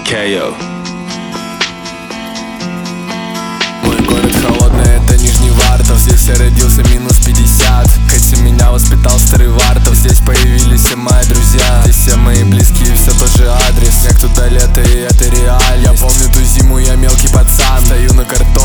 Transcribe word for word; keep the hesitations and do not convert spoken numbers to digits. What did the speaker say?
кей о. Мой город холодный, это Нижневартов. Здесь я родился, минус пятьдесят. Хотя меня воспитал старый Вартов. Здесь появились все мои друзья. Здесь все мои близкие, все тот же адрес. Снег туда лето, и это реальность. Я помню ту зиму, я мелкий пацан. Стою на картоне